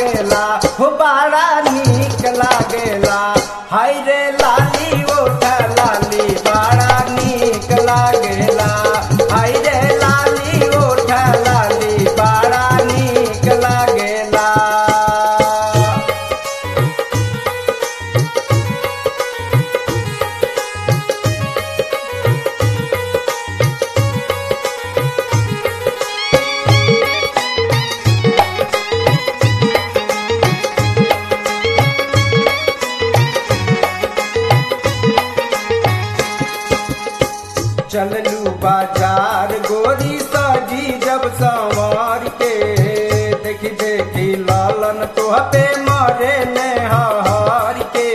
लागेला हो बड़ा नीक लागेला। हाय रे लाली ओठ लाली बड़ा नीक लागेला। हाय रे लाली ओठ लाली बड़ा नीक लागेला। चललू बाजार गोरी सजी जब संवार के, देखी देखी लालन तोह पे मरे ने हार के।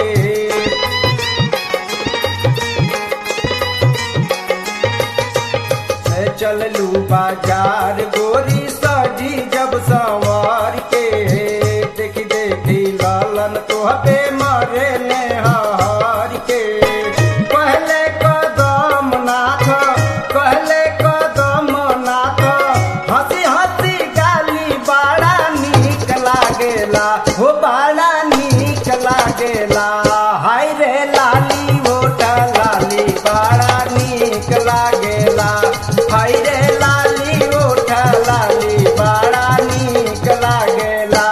चललू बाजार गोरी सजी जब संवार के, देखी देखी लालन तोह पे मरे ने हार के। पहले कदम नाथ कहले कदम नाथ हंसी हंसी गाली बड़ा नीक लागेला हो बड़ा नीक लागेला। हाय रे लाली ओठ लाली बड़ा नीक लागेला। हाय रे लाली ओठ लाली बड़ा नीक लागेला।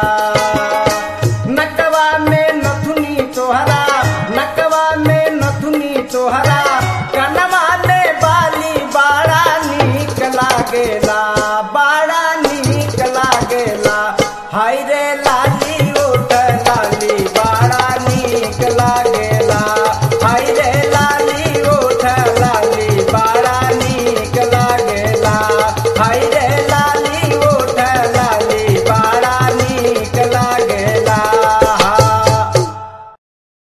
नकवा में नथुनी तोहरा नकवा में नथुनी तोहरा कनवा में बाली बड़ा नीक लागेला बड़ा नीक लागेला। हाय रे लाली